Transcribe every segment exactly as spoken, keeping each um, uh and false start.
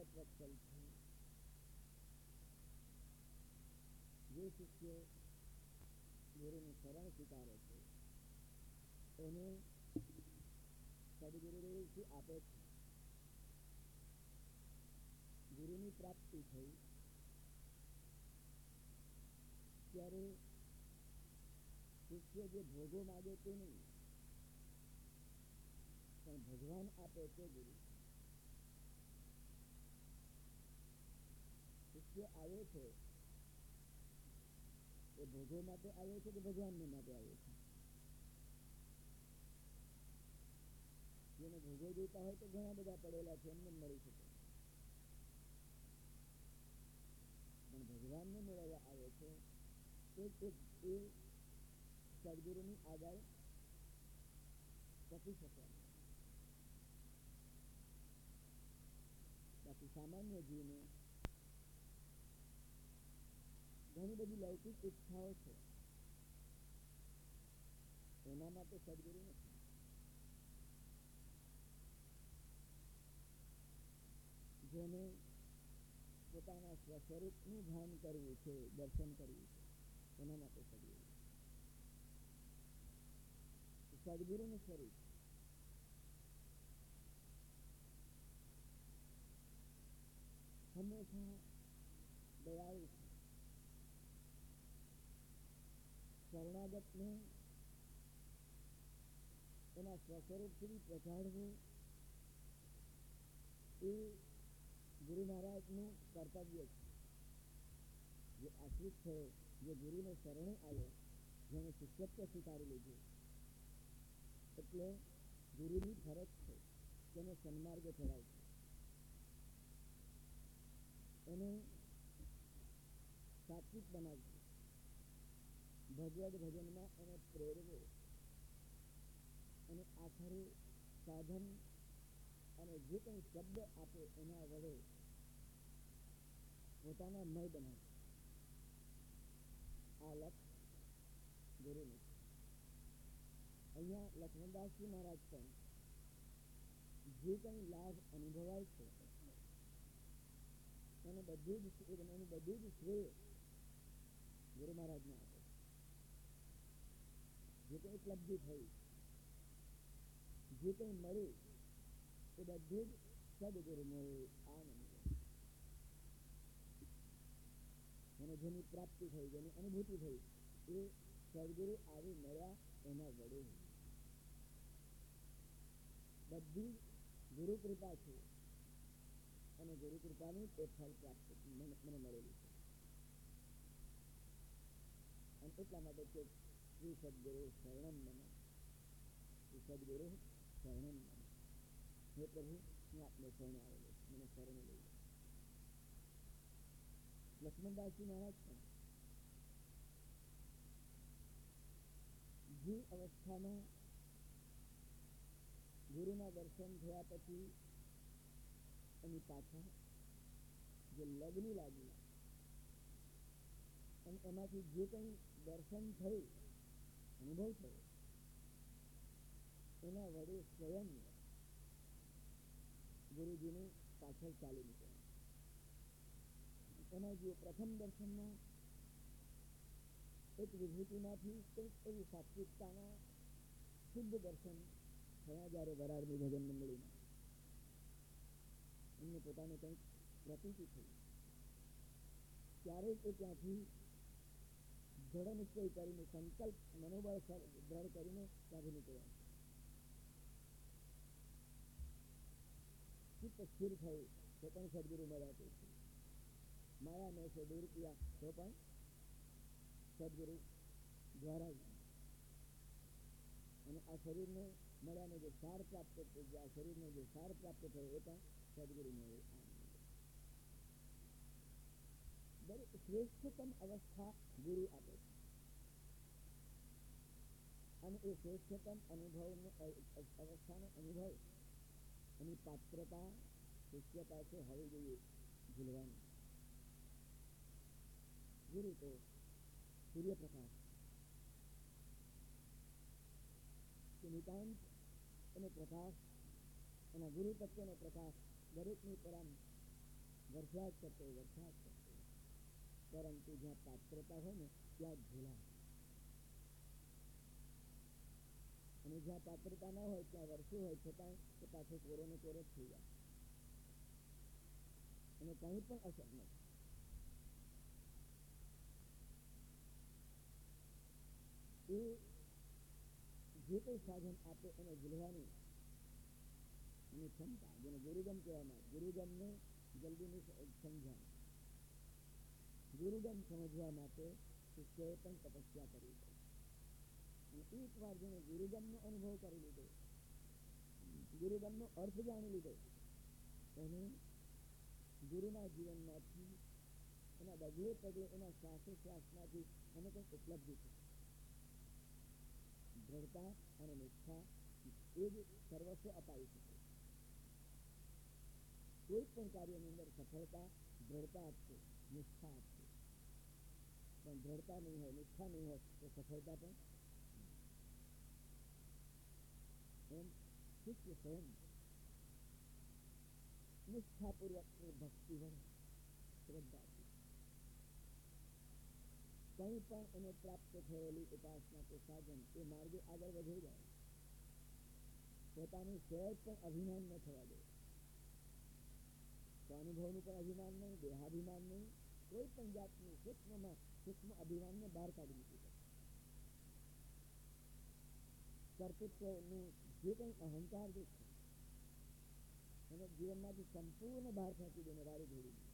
વત્સલ છે. જે શિષ્ય ગુરુની શરણ સ્વીકારે છે એને સદગુરુદેવથી આપે છે. ગુરુની પ્રાપ્તિ થઈ ત્યારે શિષ્ય જે ભોગો માગે તે નહીં, પણ ભગવાન આપે તે ગુરુ. શિષ્ય આવ્યો છે એ ભોગો માટે આવ્યો છે કે ભગવાનને માટે આવ્યો છે? જેને ભોગો જોઈતા હોય તો ઘણા બધા પડેલા છે, એમને મળી શકે, પણ ભગવાનને મેળવવા આવ્યો છે એ એ સદગુરુની આગળ ટકી શકે. બાકી સામાન્ય જીવને ઘણી બધી લૌકિક ઈચ્છાઓ છે, એના માટે સદગુરુ નથી. જેને પોતાના સ્વસ્વરૂપનું ભાન કરવું છે, દર્શન કરવું છે, એના માટે સદગુરુ. સદગુરુનું સ્વરૂપ હંમેશા દયાળુ છે. શરણાગતને એના સ્વસ્વરૂપ સુધી પહોંચાડવું એ ગુરુ મહારાજનું કર્તવ્ય છે. જે આશ્રિત થયો, જે ગુરુને શરણે આવ્યો, જેને શિષ્યત્વ સ્વીકારી લીધું, એટલે ગુરુની ફરજ છે તેને સન્માર્ગે ચડાવશે, એને સાત્વિક બનાવશે, ભગવદ ભજનમાં એને પ્રેરવો, અને આખરે સાધન અને જે કંઈ શબ્દ આપે એના વડે પોતાના મય બનાવશે. આ લક્ષ ગુરુનું. અહીંયા લક્ષ્મણદાસજી મહારાજ પણ જે કંઈ લાભ અનુભવાય છે એને બધું જ એનું બધું જ શ્રેય ગુરુ મહારાજને આપે. જે કંઈ ઉપલબ્ધિ થઈ, જે કંઈ મળ્યું એ બધું જ સદગુરુ મળે. આ નહીં, અને જેની પ્રાપ્તિ થઈ, જેની અનુભૂતિ થઈ, એ સદગુરુ આવી મળ્યા એના વડે. બધી ગુરુ કૃપા છે, અને ગુરુ કૃપાનું તે ફળ પ્રાપ્ત મને મળેલું છે. અને એટલા માટે કે શ્રી સદગુરુ શરણમ મને, શ્રી સદગુરુ શરણમ મને. હે પ્રભુ, હું આપને શરણે આવેલો છું, મને શરણે લઈ લો. લક્ષ્મણદાસજી મહારાજ પણ જે અવસ્થામાં ગુરુના દર્શન થયા પછી એની પાછળ જે લગ્ન લાગ્યું અને એમાંથી જે કંઈ દર્શન થયું, અનુભવ થયો, એના વડે સ્વયં ગુરુજીની પાછળ ચાલી નીકળ્યા. એમાં જે પ્રથમ દર્શનમાં એક વિભૂતિમાંથી કંઈક એવી સાત્વિકતાના શુદ્ધ દર્શન થયા. જ્યારે વરાળની ભજન મંડળીમાં એમને પોતાને કંઈક પ્રતીતિ થઈ, ત્યારે એ ત્યાંથી દ્રઢ નિશ્ચય કરીને, સંકલ્પ મનોબળ દ્રઢ કરીને ત્યાંથી નીકળ્યા. ચિત્ત સ્થિર થયું તો પણ સદગુરુ મળ્યા તે છે. માયા મેં સે દૂર કિયા તો પણ સદગુરુ દ્વારા જ. અને આ શરીરને મળ્યાનો જે સાર પ્રાપ્ત થયો, આ શરીરનો જે સાર પ્રાપ્ત થયો એ પણ સદગુરુ મળે. દરેક શ્રેષ્ઠતમ અવસ્થા ગુરુ આપે છે, અને એ શ્રેષ્ઠતમ અનુભવનો અવસ્થાનો અનુભવ એની પાત્રતા શિષ્ય પાસે હોવી જોઈએ, ભૂલવાની. ગુરુ તો સૂર્યપ્રકાશ કે નિતાંત એનો પ્રકાશ, એના ગુરુ તત્વનો પ્રકાશ દરેકની પરમ વરસાદ કરતો વરસાદ કરતો, પરંતુ જ્યાં પાત્રતા હોય ને ત્યાં જ ઝોલા, અને જ્યાં પાત્રતા ના હોય ત્યાં વરસ્યું હોય છતાં તે પાછો કોરો ને કોરો જ થઈ જાય અને કંઈ પણ અસર નથી. એ જે કંઈ સાધન આપે એને ઝૂલવાની એની ક્ષમતા, જેને ગુરુગમ કહેવામાં, ગુરુગમને જલ્દીની સમજાય. ગુરુગમ સમજવા માટે શિષ્યોએ પણ તપસ્યા કરવી પડે. અને એક વાર જેને ગુરુગમનો અનુભવ કરી લીધો, ગુરુગમનો અર્થ જાણી લીધો, એને ગુરુના જીવનમાંથી, એના ડગલે પગલે, એના શ્વાસો શ્વાસમાંથી એને કંઈક ઉપલબ્ધિ છે. દ્રઢતા અને નિષ્ઠા એ જ સર્વસ્વ અપાવી શકે. કોઈ પણ કાર્યની અંદર સફળતા દ્રઢતા આપશે, નિષ્ઠા આપશે. પણ દ્રઢતા નહીં હોય, નિષ્ઠા નહીં હોય તો સફળતા પણ એમ શિષ્ય સ્વયં નિષ્ઠાપૂર્વકની ભક્તિ વડે, શ્રદ્ધાથી કંઈ પણ એને પ્રાપ્ત થયેલી ઉપાસના કે સાધન એ માર્ગે આગળ વધી જાય. પોતાનું સહેજ પણ અભિમાન ન થવા દે. સ્વાનુભવનું પણ અભિમાન નહીં, દેહાભિમાન નહીં, કોઈ પણ જાતનું સૂક્ષ્મમાં સૂક્ષ્મ અભિમાનને બહાર કાઢી મૂકી દે. કર્તૃત્વનું જે કંઈ અહંકાર જે છે એને જીવનમાંથી સંપૂર્ણ બહાર ફેંકી દઈને વારે ઘોડી દે.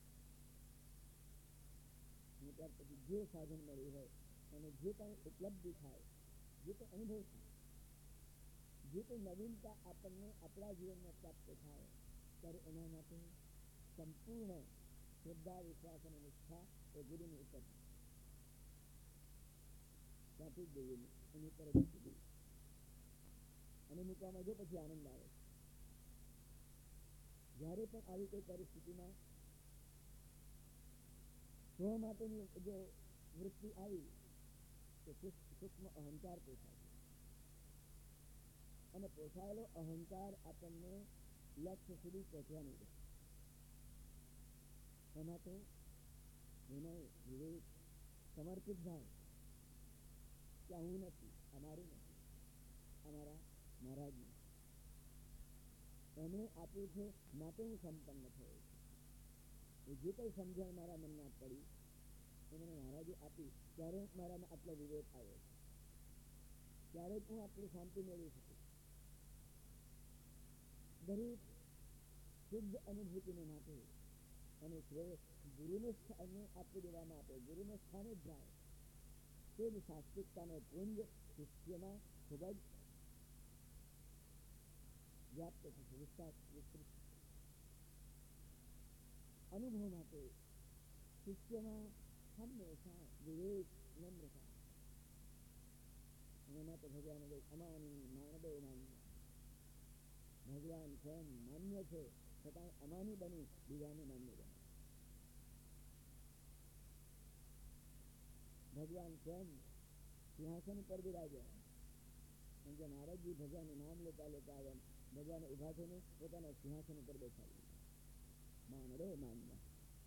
અને ત્યાર પછી જે સાધન મળ્યું હોય અને જે કંઈ ઉપલબ્ધિ થાય, જે કંઈ અનુભવ થાય, જે કંઈ નવીનતા આપણને આપણા જીવનમાં પ્રાપ્ત થાય, ત્યારે એના માટે સંપૂર્ણ શ્રદ્ધા, વિશ્વાસ અને નિષ્ઠા એ ગુરુની ઉપર ત્યાંથી જ દેવી એની ઉપર જ મૂકી દેવી. અને મૂકવામાં જો પછી આનંદ આવે. જ્યારે પણ આવી કોઈ પરિસ્થિતિમાં સ્વ માટેની જો વૃત્તિ આવી તો સૂક્ષ્મ અહંકાર પોષાય છે. અને પોષાયેલો અહંકાર આપણને લક્ષ્ય સુધી પહોંચવા નહીં દે. એમાં તો વિનય, વિવેક, સમર્પિત ભાવ કે હું નથી, અમારું નથી, અમારા મહારાજનું એને આપ્યું છે માટે હું સંપન્ન થયો છું. એ જે કંઈ સમજણ મારા મનમાં પડી એ મને મહારાજે આપી, ત્યારે મારામાં આટલો વિવેક આવ્યો છે, ત્યારે હું આટલી શાંતિ મેળવી શકું. દરેક શુદ્ધ અનુભૂતિને માટે અને શ્રેય ગુરુને સ્થાને આપી દેવામાં આવે, ગુરુને સ્થાને જ જાય. તે જ સાત્વિકતાનો પુંજ શિષ્યમાં ખૂબ જ વ્યાપ્ત થશે, વિસ્તાર વિસ્તૃત અનુભવ માટે શિષ્યમાં હંમેશા વિવેક, નમ્રતા. અને એમાં તો ભગવાન અમાની માનદો માન્ય, ભગવાન સ્વયં માન્ય છે છતાં અમાની બની બીજાને માન્ય બને. ભગવાન સ્વયં સિંહાસન પર બિરાજ્યા, કેમ કે મહારાજજી ભગવાનનું નામ લેતા લેતા આવ્યા, ભગવાને ઉભા થઈને પોતાના સિંહાસન ઉપર બેસાડી માનડો માન્ય.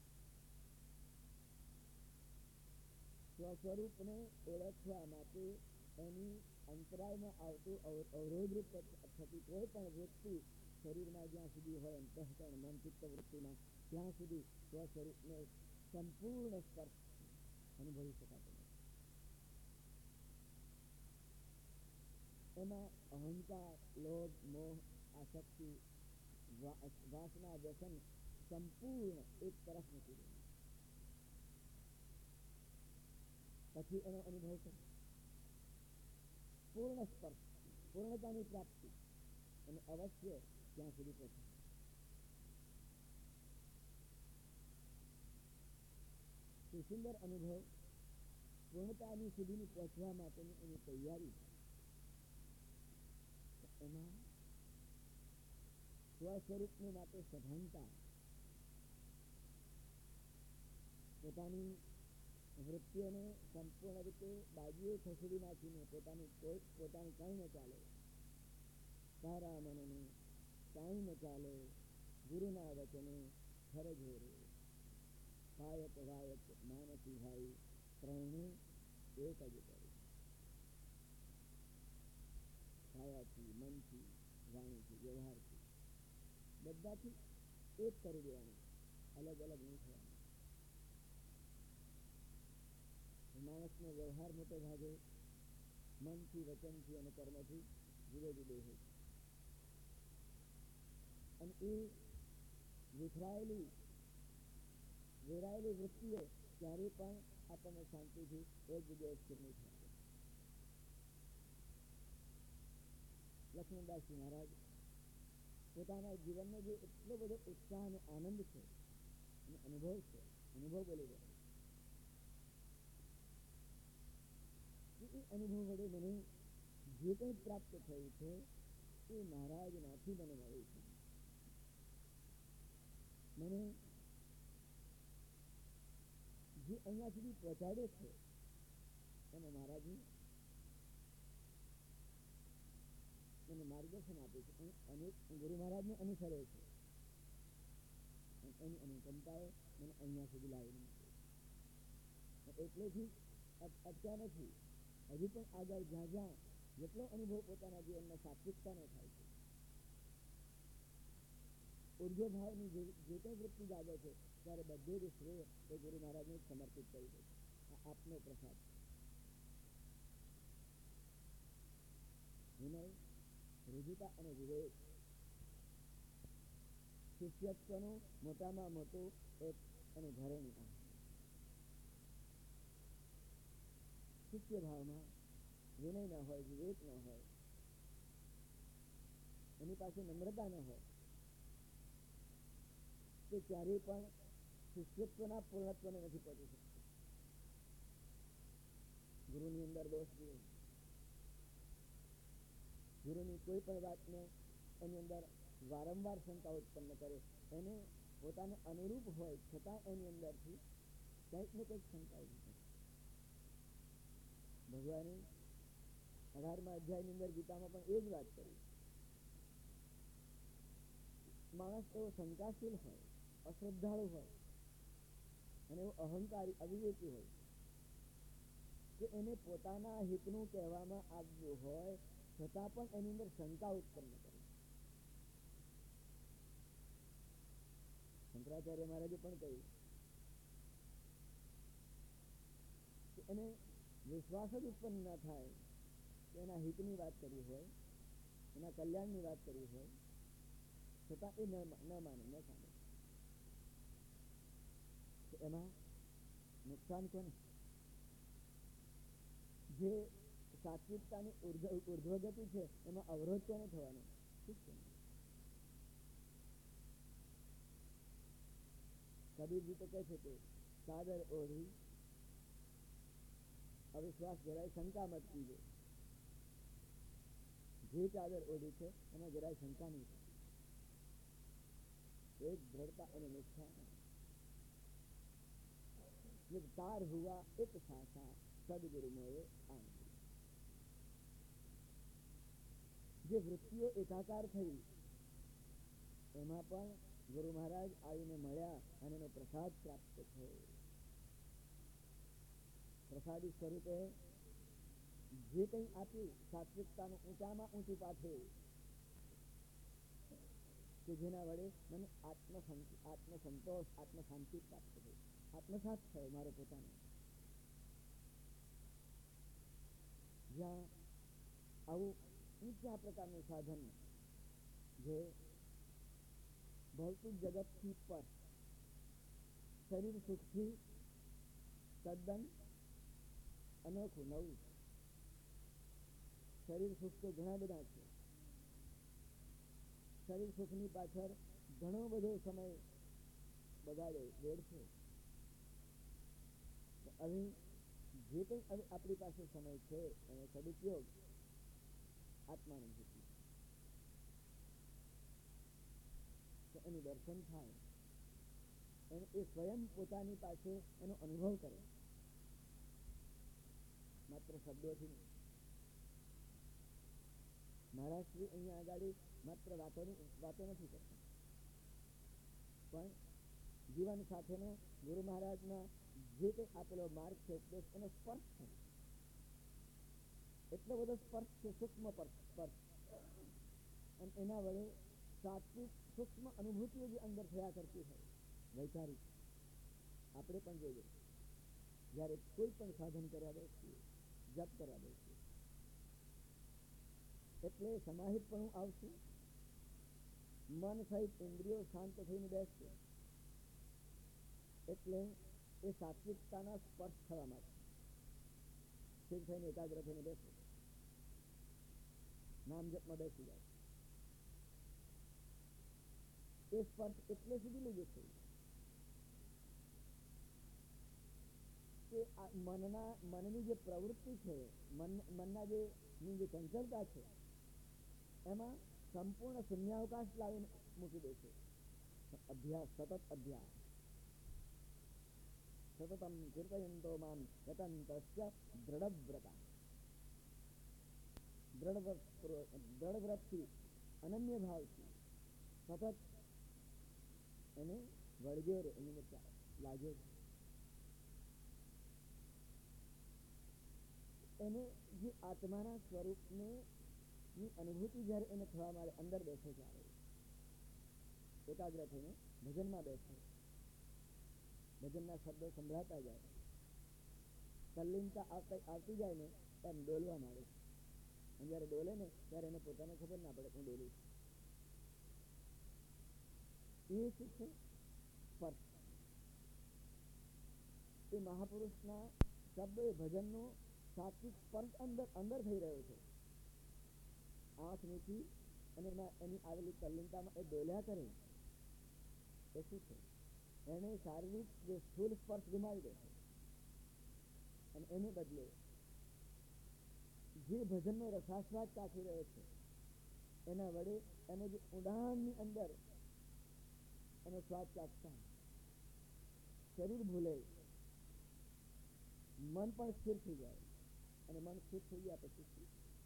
સ્વસ્વરૂપને ઓળખવા માટે એની અંતરાયમાં આવતું અવરોધરૂપ થતી કોઈ પણ વૃત્તિ શરીરમાં જ્યાં સુધી હોય, અંતઃકરણ, મન, ચિત્ત, વૃત્તિમાં, ત્યાં સુધી સ્વસ્વરૂપને સંપૂર્ણ સ્પર્શ અનુભવી શકાતો નથી. એમાં અહંકાર, લોભ, મોહ, આસક્તિ, વાસના, વ્યસન સંપૂર્ણ એક તરફ મૂકી દેવું. પછી એનો અનુભવ કરો. પૂર્ણ સ્પર્શ, પૂર્ણતાની પ્રાપ્તિ અને અવશ્ય ત્યાં સુધી પહોંચે. તે સુંદર અનુભવ પૂર્ણતાની સુધીની પહોંચવા માટેની એની તૈયારી. એમાં સ્વસ્વરૂપની માટે સભાનતા, પોતાની વૃત્તિઓને સંપૂર્ણ રીતે બાજુએ ખસેડી નાખીને પોતાની કોઈ પોતાની કાંઈ ન ચાલે, તારા મનને કાંઈ ન ચાલે, ગુરુના વચને ફરજ હો રે. કાયક વાયક માનસી ભાઈ ત્રણે એક જ કરે. કાયાથી, મનથી, વાણીથી, વ્યવહારથી બધાથી એક કરી દેવાનું, અલગ અલગ નહીં થવાનું. માણસનો વ્યવહાર મોટે ભાગે મનથી, વચનથી અને કર્મથી જુદો જુદો હોય છે. અને એ વિખરાયેલી વેરાયેલી વૃત્તિઓ ક્યારેય પણ આપણને શાંતિથી એક જગ્યાએ સ્થિર નહીં થશે. લક્ષ્મણદાસજી મહારાજ પોતાના જીવનનો જે એટલો બધો ઉત્સાહ અને આનંદ છે અને અનુભવ છે, અનુભવ બોલી રહ્યા કે એ અનુભવ વડે મને જે કંઈ પ્રાપ્ત થયું છે એ મહારાજમાંથી મને મળ્યું છે. મને જે અહીંયા સુધી પહોંચાડે છે એમાં મહારાજની મને માર્ગદર્શન આપે છે અને ગુરુ મહારાજને અનુસરે છે. એની અનુકંપાએ મને અહીંયા સુધી લાવીને મૂકે. એટલેથી અત્યારથી હજુ પણ આગળ જ્યાં જ્યાં જેટલો અનુભવ પોતાના જીવનમાં સાત્વિકતાનો થાય છે, ઉર્ધ્વ ભાવની જે જે કંઈ વૃત્તિ જાગે છે, ત્યારે બધે જ શ્રેય એ ગુરુ મહારાજને સમર્પિત કરી દે છે. આ આપનો પ્રસાદ વિનય, રુજુતા અને વિવેક શિષ્યત્વનું મોટામાં મોટું એક એનું ઘરેણું આ શિષ્ય ભાવમાં વિનય ન હોય, વિવેક ન હોય, એની પાસે નમ્રતા ન હોય, તે ક્યારેય પણ શિષ્યત્વના પૂર્ણત્વને નથી પહોંચી શકતું. ગુરુની અંદર દોષ જુએ, ગુરુની કોઈ પણ વાતને એની અંદર વારંવાર શંકા ઉત્પન્ન કરે, એને પોતાને અનુરૂપ હોય છતાં એની અંદરથી કંઈક ને કંઈક શંકા ઉભી કરે. ભગવાને અઢારમા અધ્યાયની અંદર ગીતામાં પણ એ જ વાત કરી. માણસ એવો શંકાશીલ હોય, અશ્રદ્ધાળુ હોય અને એવો અહંકારી, અવિવેકી હોય કે એને પોતાના હિતનું કહેવામાં આવ્યું હોય છતાં પણ એની અંદર શંકા ઉત્પન્ન કરે. શંકરાચાર્ય મહારાજે પણ કહ્યું કે એને વિશ્વાસ જ ઉત્પન્ન ન થાય કે એના હિતની વાત કરી હોય, એના કલ્યાણની વાત કરી હોય છતાં એ ન માને, ન સામે. તો એમાં નુકસાન કોને? જે સાત્વિકતાની ઉર્ધ્વગતિ છે એમાં અવરોધ કોને થવાનો? કબીરજી તો કહે છે કે ચાદર ઓઢી અવિશ્વાસ જરાય શંકા મત કીજે. જે ચાદર ઓઢી છે એમાં જરાય શંકા નહીં થાય, એક દ્રઢતા અને નિષ્ઠા. તાર હુઆ એક સાસા સદગુરુ મોએ આનંદ. જે વૃત્તિઓ એકાકાર થઈ એમાં પણ ગુરુ મહારાજ આવીને મળ્યા અને એનો પ્રસાદ પ્રાપ્ત થયો. પ્રસાદી સ્વરૂપે જે કંઈ આપ્યું સાત્વિકતાનું ઊંચામાં ઊંચું પાથે કે જેના વડે મને આત્મ આત્મસંતોષ, આત્મ શાંતિ પ્રાપ્ત થઈ, આત્મસાત થયો મારો પોતાનો. જ્યાં આવું ઊંચા પ્રકારનું સાધન જે ભૌતિક જગતથી પર શરીર સુખથી તદ્દન અનોખું, નવું. શરીર સુખ તો ઘણા બધા છે, શરીર સુખની પાછળ ઘણો બધો સમય બગાડે, વેડશે. હવે જે કંઈ હવે આપણી પાસે સમય છે એનો સદુપયોગ આત્માનું જીવન, તો એનું દર્શન થાય, એને એ સ્વયં પોતાની પાસે એનો અનુભવ કરે, માત્ર શબ્દોથી નહીં. મહારાજ શ્રી અહીંયા આગળ માત્ર વાતોની વાતો નથી કરતા, પણ જીવન સાથેનો ગુરુ મહારાજના જે કંઈ આપેલો માર્ગ છે, ઉપદેશ, એનો સ્પર્શ છે. એટલો બધો સ્પર્શ છે, સૂક્ષ્મ સ્પર્શ, અને એના વડે સાત્વિક સૂક્ષ્મ અનુભૂતિઓ જે અંદર થયા કરતી હોય, વૈચારિક. આપણે પણ જોઈએ, જ્યારે કોઈ પણ સાધન કરવા બેસીએ, જપ કરવા બેસીએ, એટલે સમાહિતપણું આવશે, મન સહિત ઇન્દ્રિયો શાંત થઈને બેસશે, એટલે એ સાત્વિકતાના સ્પર્શ થવા માટે સ્થિર થઈને એકાગ્ર થઈને બેસે, નામ જપમાં બેસી જાય. એ સ્પર્શ એટલે સુધી લઈ જશે કે આ મનના મનની જે પ્રવૃત્તિ છે, મન મનના જે ની જે ચંચળતા છે, એમાં સંપૂર્ણ શૂન્યાવકાશ લાવીને મૂકી દે છે. અભ્યાસ, સતત અભ્યાસ, સતતમ કીર્તયંતો મામ યતંતસ્ય દ્રઢવ્રતા, દ્રઢ વ્રતથી, અનન્ય ભાવથી સતત એને વળગ્યો રે, એની લાગ્યો છે. એને જે આત્માના સ્વરૂપને ની અનુભૂતિ જ્યારે એને થવા માટે અંદર બેસે, ત્યારે એકાગ્ર થઈને ભજનમાં બેસે, ભજનના શબ્દો સંભળાતા જાય, તલ્લીનતા આવતી જાય ને એમ ડોલવા માંડે. અને જયારે ડોલે ને ત્યારે એને પોતાને ખબર ના પડે હું ડોલું છું. એ શું છે? સ્પર્શ. એ મહાપુરુષના શબ્દ, એ ભજનનો સાત્વિક સ્પર્શ અંદર અંદર થઈ રહ્યો છે. આંખ નીચી અને એમાં એની આવેલી તલ્લીનતામાં એ ડોલ્યા કરે. એ શું છે? એને શારીરિક જે સ્થૂળ સ્પર્શ ગુમાવી દે છે, અને એને બદલે જે ભજનનો રસાસ્વાદ ચાખી રહ્યો છે, એના વડે એને જે ઊંડાણની અંદર એનો સ્વાદ ચાખતા શરીર ભૂલે, મન પણ સ્થિર થઈ જાય, અને મન સ્થિર થઈ ગયા પછી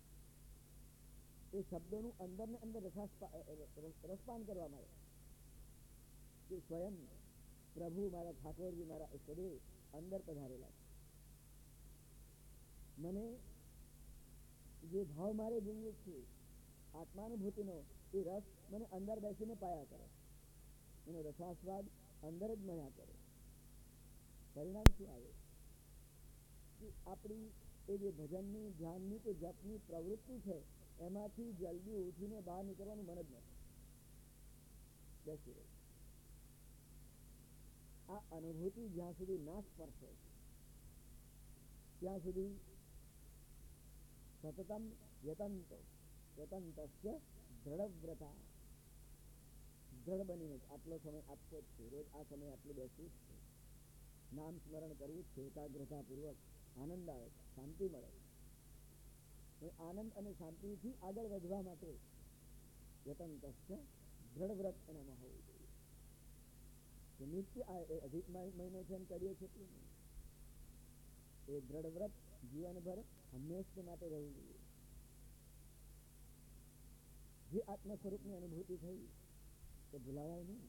એ શબ્દોનું અંદર ને અંદર રસપાન કરવા મળે કે સ્વયં પ્રભુ મારા ઠાકોરજી, મારા ઈષ્ટદેવ અંદર પધારેલા છે. મને જે ભાવ મારે જોઈએ છે આત્માનુભૂતિનો, એ રસ મને અંદર બેસીને પાયા કરે, એનો રસાસ્વાદ અંદર જ મળ્યા કરે. પરિણામ શું આવે? કે આપણી એ જે ભજનની, ધ્યાનની કે જપની પ્રવૃત્તિ છે, એમાંથી જલ્દી ઉઠીને બહાર નીકળવાનું મન જ નથી, બેસી રહે. આ અનુભૂતિ જ્યાં સુધી ના સ્પર્શે ત્યાં સુધી સતતમ યતંતો યતંતસ્ય દ્રઢવ્રતા, દ્રઢ બનીને આટલો સમય આપવો જ છે, રોજ આ સમય આટલું બેસવું જ છે, નામ સ્મરણ કરવું જ છે, એકાગ્રતાપૂર્વક. આનંદ આવે, શાંતિ મળે. આનંદ અને શાંતિથી આગળ વધવા માટે યતંતસ્ય દ્રઢ વ્રત એનામાં હોવું જોઈએ. કે નિત્ય આ એ અધિક મહિનો છે એમ કરીએ છીએ એટલું નહીં, એ દ્રઢ વ્રત જીવનભર હંમેશા માટે રહેવું જોઈએ. જે આત્મ સ્વરૂપની અનુભૂતિ થઈ એ ભૂલાવાય નહીં.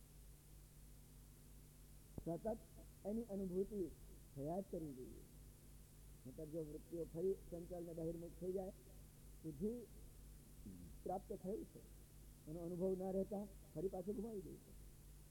સતત એની અનુભૂતિ થયા જ કરવી જોઈએ. નહીતર જો વૃત્તિઓ ફરી ચંચળ ને બહિર્મુખ થઈ જાય તો જે પ્રાપ્ત થયું છે એનો અનુભવ ના રહેતા ફરી પાછું ગુમાવી દે છે.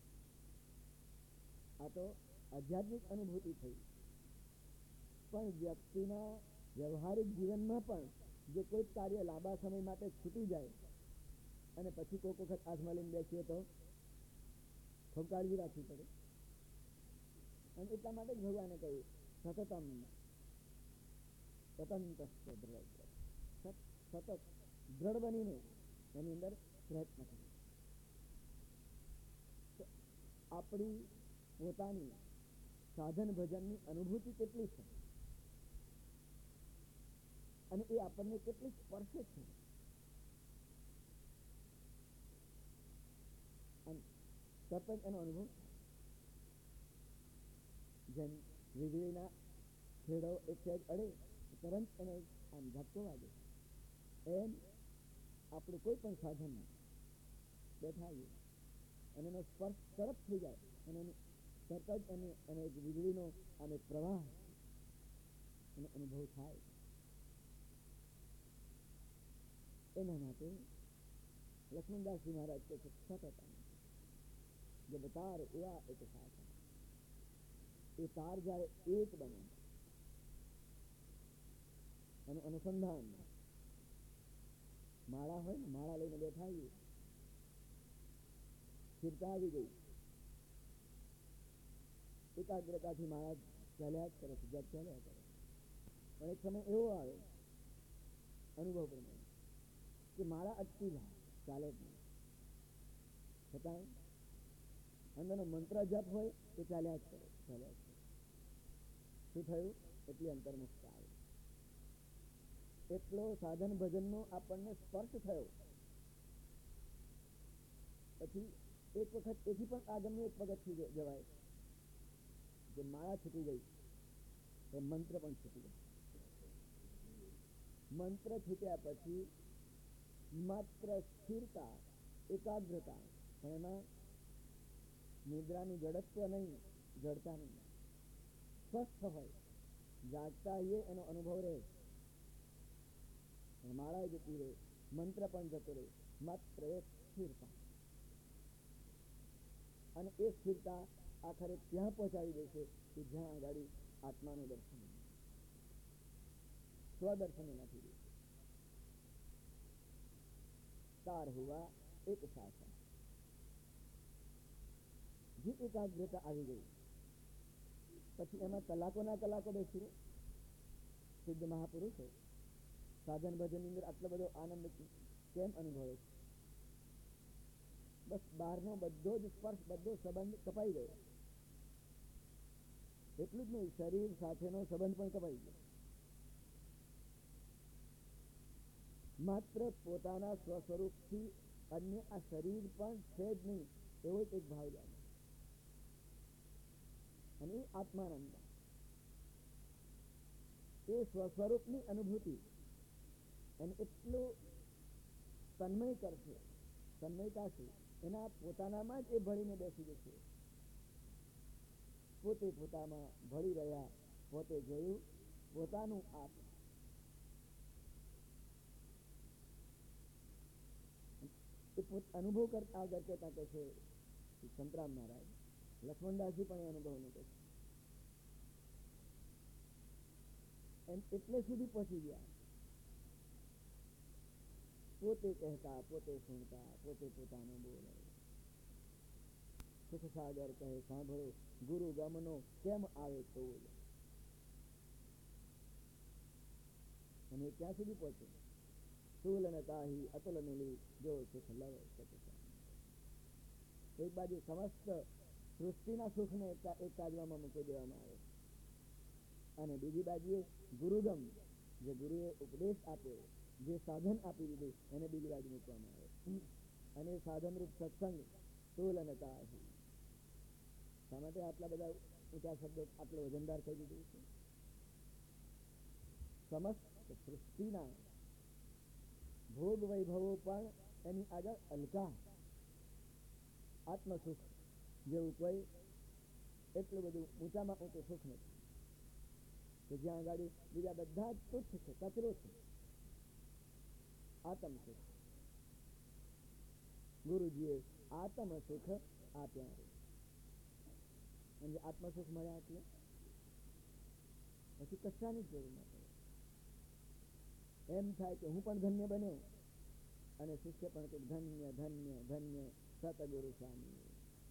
આ તો આધ્યાત્મિક અનુભૂતિ થઈ, પણ વ્યક્તિના વ્યવહારિક જીવનમાં પણ જો કોઈ કાર્ય લાંબા સમય માટે છૂટી જાય અને પછી કોઈક વખત હાથમાં લઈને બેસીએ તો ખૂબ કાળજી રાખવી પડે. અને એટલા માટે જ ભગવાને કહ્યું સતતમ સ્વતંત્ર દ્રઢ, સતત દ્રઢ બનીને એની અંદર પ્રયત્ન કરે. તો આપણી પોતાની સાધન ભજનની અનુભૂતિ કેટલી છે અને એ આપણને કેટલી સ્પર્શે છે, અને તરત જ એનો અનુભવ. જેમ વીજળીના છેડો એક સહેજ અડે તરત એને આમ ઝટકો વાગે, એમ આપણું કોઈ પણ સાધન બેઠાવીએ અને એનો સ્પર્શ તરત થઈ જાય અને તરત જ એને એને એક વીજળીનો અને પ્રવાહ એનો અનુભવ થાય. એના માટે લક્ષ્મણદાસજી મહારાજ કે છે સતત જબ તાર હુઆ એક સાથ, એ તાર જ્યારે એક બને એનું અનુસંધાન, માળા હોય ને, માળા લઈને બેઠા આવીએ, સ્થિરતા આવી ગઈ, એકાગ્રતાથી માળા ચાલ્યા જ કરે છે, જપ ચાલ્યા કરે. પણ એક સમય એવો આવે અનુભવ પ્રમાણે કે માળા અટકી જાય, ચાલે જ નહીં, છતાં અંદરનો મંત્ર જપ હોય એ ચાલ્યા જ કરે, ચાલ્યા જ કરે. શું થયું? એટલી અંતર્મુખતા આવી, એટલો સાધન ભજનનો આપણને સ્પર્શ થયો. પછી એક વખત એથી પણ આગળનું એક પગથિયું જવાય કે માળા છૂટી ગઈ એ મંત્ર પણ છૂટી ગયો. મંત્ર છૂટ્યા પછી માત્ર સ્થિરતા, એકાગ્રતા, પણ એમાં નિદ્રાનું જડત્વ નહીં, જડતા નહીં, સ્વસ્થ હોય, જાગતા એ એનો અનુભવ રહે. માળા જતી રહે, મંત્ર પણ જતો રહે, માત્ર એક સ્થિરતા. અને એ સ્થિરતા આખરે ત્યાં પહોંચાડી દેશે કે જ્યાં આગળ આત્માનું દર્શન, સ્વદર્શન નથી દેશે. તાર હુઆ એક સાથ, જે એકાગ્રતા આવી ગઈ પછી એમાં કલાકોના કલાકો બેસી રહે. સિદ્ધ મહાપુરુષો સાધન ભજનની અંદર આટલો બધો આનંદ કેમ અનુભવે છે? બસ બહારનો બધો જ સ્પર્શ, બધો સંબંધ કપાઈ ગયો. એટલું જ નહીં, શરીર સાથેનો સંબંધ પણ કપાઈ ગયો. માત્ર પોતાના સ્વસ્વરૂપથી અન્ય આ શરીર પણ છે જ નહીં એવો જ એક ભાવ જાગે. અને એ આત્માનંદ, એ સ્વસ્વરૂપની અનુભૂતિ એને એટલું તન્મય કરશે. તન્મયતા છે એના પોતાનામાં જ એ ભળીને બેસી જશે. પોતે પોતામાં ભળી રહ્યા, પોતે જોયું પોતાનું આપ. એ અનુભવ કરતા આગળ કહેતા કે છે સંતરામ મહારાજ, લક્ષ્મણદાસજી પણ એ અનુભવનું કહે છે. એમ એટલે સુધી પહોંચી ગયા, પોતે કહેતા, પોતે સુણતા, પોતે પોતાનું બોલે. સુખ સાગર કહે સાંભળો, ગુરુ ગમનો કેમ આવે તોલ. અને ત્યાં સુધી પહોંચે, સુલ ને તાહી અતુલ મિલી જો સુખ લવ સત. એક બાજુ સમસ્ત સૃષ્ટિના સુખને એક કાજવામાં મૂકી દેવામાં આવે, અને બીજી બાજુએ ગુરુગમ, જે ગુરુએ ઉપદેશ આપ્યો, જે સાધન આપી દીધું એને બીજી બાજુ મૂકવામાં આવે. અને સાધનરૂપ સત્સંગ તુલનતા. શા માટે આટલા બધા ઊંચા શબ્દો આટલો વજનદાર કહી દીધું છે? સમસ્ત સૃષ્ટિના ભોગ વૈભવો પણ એની આગળ હલકા. આત્મસુખ જેવું કોઈ એટલું બધું ઊંચામાં ઊંચું સુખ નથી કે જ્યાં આગળ બીજા બધા જ તુચ્છ છે, કચરો છે. આત્મ સુખ ગુરુજીએ આત્મ સુખ આપ્યા. અને આત્મસુખ મળ્યા એટલે પછી કશાની જ જરૂર ના પડે. એમ થાય કે હું પણ ધન્ય બન્યો, અને શિષ્ય પણ કે ધન્ય ધન્ય ધન્ય સતગુરુ સ્વામી.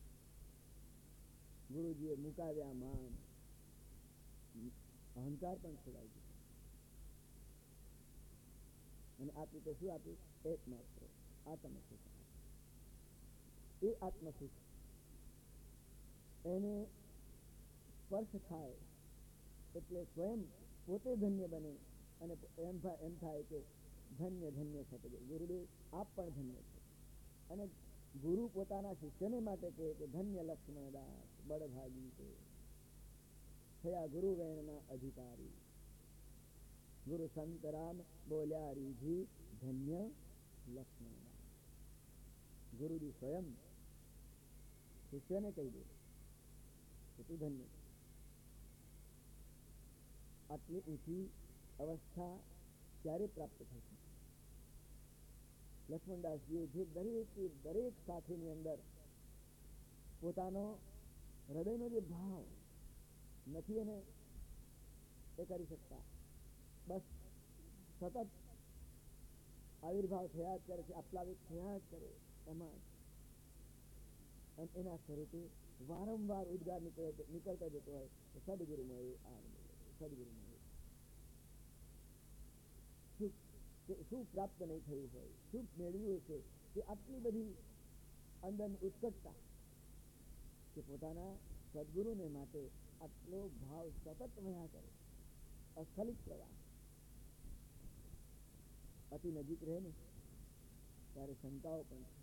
ગુરુજીએ મુકાવ્યા માન, અહંકાર પણ છોડાઈ દીધો, અને આપ્યું તો શું આપ્યું? એકમાત્ર આત્મસુખ. એ આત્મસુખ એને સ્પર્શ થાય એટલે સ્વયં પોતે ધન્ય બને, અને એમ એમ થાય કે ધન્ય ધન્ય સતગુરુ. ગુરુદેવ આપ પણ ધન્ય છે. અને ગુરુ પોતાના શિષ્યને માટે કહે કે ધન્ય લક્ષ્મણદાસ બળભાગી છે, થયા ગુરુ વેણના અધિકારી. ગુરુ સંતરામ બોલ્યા રીજી ધન્ય લક્ષ્મણદાસ. ગુરુજી સ્વયં શિષ્યને કહી દે કે તું ધન્ય. આટલી ઊંચી અવસ્થા ક્યારે પ્રાપ્ત થશે? લક્ષ્મણદાસજીએ જે દરેક દરેક સાથીની અંદર પોતાનો હૃદયનો જે ભાવ નથી એને એ કરી શકતા, બસ સતત આવિર્ભાવ થયા જ કરે છે, અપ્લાવિત થયા જ કરે, એમાં અને એના સ્વરૂપે વારંવાર ઉદ્ગાર નીકળે નીકળતા જતો હોય તો સદગુરુ મળે, આ સદગુરુ મળે. શું શું પ્રાપ્ત નહીં થયું હોય, શું મેળવ્યું છે કે આટલી બધી અંદરની ઉત્કટતા કે પોતાના સદગુરુને માટે આટલો ભાવ સતત વહ્યા કરે, અસ્ખલિત પ્રવાહ. અતિ નજીક રહે ને ત્યારે શંકાઓ પણ છે,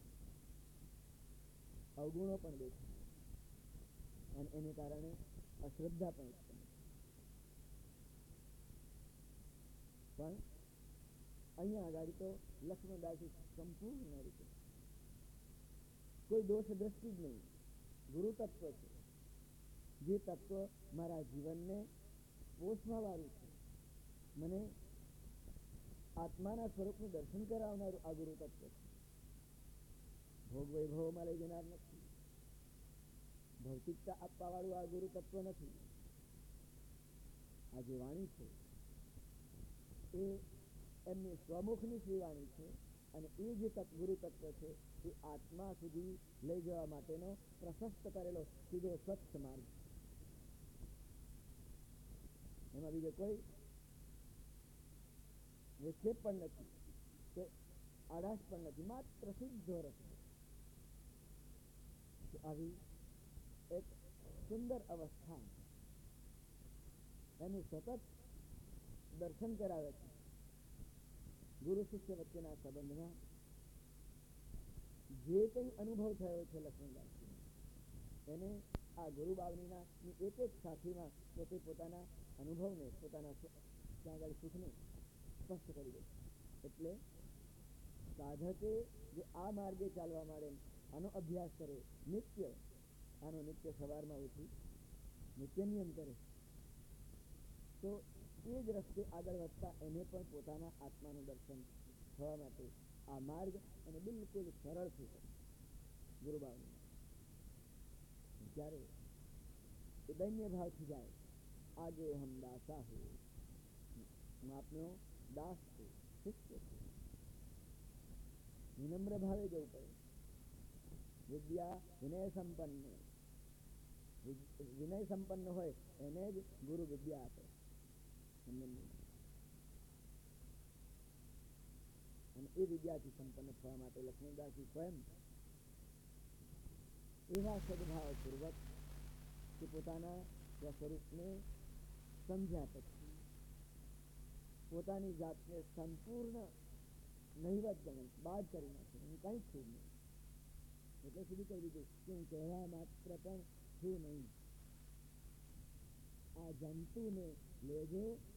અવગુણો પણ દેખાય અને એને કારણે અશ્રદ્ધા પણ ઉત્પન્ન. પણ અહીંયા આગળ તો લક્ષ્મણદાસજી સંપૂર્ણ રીતે કોઈ દોષ દ્રષ્ટિ જ નહીં, ગુરુ તત્વ છે, જે તત્વ મારા જીવનને પોષવા વાળું છે, મને આત્માના સ્વરૂપનું દર્શન કરાવનારું આ ગુરુ તત્વ છે. ભોગ વૈભવમાં લઈ જનાર નથી, ભૌતિકતા આપવા વાળું આ ગુરુ તત્વ નથી. આ જે વાણી છે એ એમની સ્વમુખની શ્રી વાણી છે અને એ જે ગુરુ તત્વ છે એ આત્મા સુધી લઈ જવા માટેનો પ્રશસ્ત કરેલો સીધો સ્વચ્છ માર્ગ. એમાં બીજો કોઈ વિક્ષેપ પણ નથી, કોઈ આળસ પણ નથી, માત્ર સીધો રસ્તો. આવી એક સુંદર અવસ્થા એનું સતત દર્શન કરાવે છે. ગુરુ શિષ્ય વચ્ચેના સંબંધમાં જે કંઈ અનુભવ થયો છે લક્ષ્મણદાસજી એને આ ગુરુ બાવનીના એક એક સાથીમાં પોતે પોતાના અનુભવને, પોતાના ત્યાં આગળ સુખને સ્પષ્ટ કરી દે. એટલે સાધકે જે આ માર્ગે ચાલવા માંડે, આનો અભ્યાસ કરે, નિત્ય આનો નિત્ય સવારમાં ઉઠી નિત્ય નિયમ કરે તો એ જ રસ્તે આગળ વધતા એને પણ પોતાના આત્માનું દર્શન થવા માટે આ માર્ગ એને બિલકુલ સરળ થઈ શકે. ગુરુબાવની જ્યારે એ દૈન્ય ભાવથી જાય, આગે હમ દાસા હો, હું આપનો દાસ છું, શિષ્ય છું, વિનમ્ર ભાવે જવું પડે. વિદ્યા વિનય સંપન્ન, વિનય સંપન્ન હોય એને જ ગુરુ વિદ્યા આપે. અને એ વિદ્યાથી સંપન્ન થવા માટે લક્ષ્મણદાસજી સ્વયં એવા સદભાવ પૂર્વક કે પોતાના સ્વસ્વરૂપને સમજ્યા પછી પોતાની જાતને સંપૂર્ણ નહિવત ગણે, બાદ કરી નાખે, હું કંઈ છું નહીં. એટલે સુધી કહી દીધું કે હું કહેવા માત્ર પણ છું નહીં. આ જંતુને લેજે